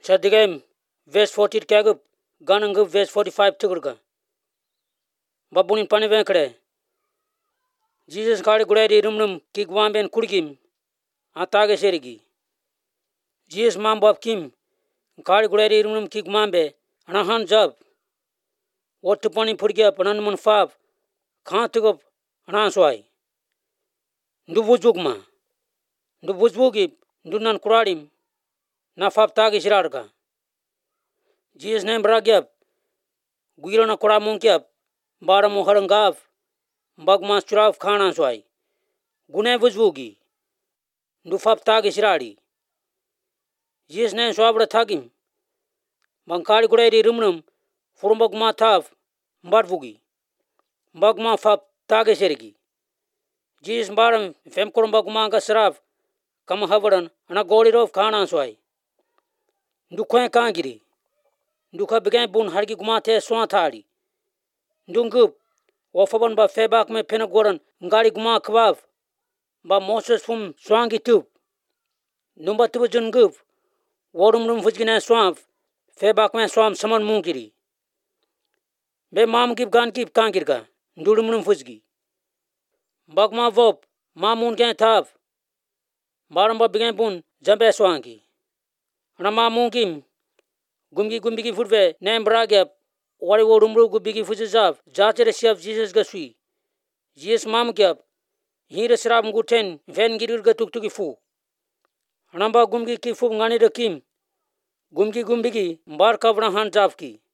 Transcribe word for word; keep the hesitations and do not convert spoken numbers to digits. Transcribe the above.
Shadigam verse forty kagub ganang verse forty-five tukurga. Babunin pani venkre. Jesus kari guredi rumnum kigwan ben kurgim atage serigi. Jesus mam bab kim kari guredi rumnum kigmambe anahan jab. What to pani purgia pananman fab khantugup ananswai. Ndu wujbugma. Ndu wujbugi ndu nan kuradim na fab tage sirarga. Jesus name bragyap guiro na kura munkyap bara moharangav bagmas churav khana swai. Gune wujbugi ndu fab tage sirari. Jesus name swabra thagim bankari guredi rumnum furumbag ma thav mbarvugi bagma fab tage serigi. Jesus baram fem kurumbag ma gasrav kam havaran ana gorirov khana swai. Ndu kwen kangiri ndu ka began bun hargi gumate swathari. Ndungup wafaban ba febak me penagoran ngari guma khwav ba Moses fum swangi tup. Numba tuba jungup warum rum fujgina swav febak me swam saman mungiri. Be mam gip gan gip kangirga ndurum rum fujgi. Bagma vop mamun gen thav baram ba began bun jambe swangi. Ana mamun kim gumgi gumbigi furve nem bragyap wari worumru gubigi fujizav jachere siav Jesus gasui. Jesus mam gyap hira srab nguten ven girir gatuk tuki fu. Anamba gumgi ki fu ngani rakim gumgi gumbigi mbar kabra han javki.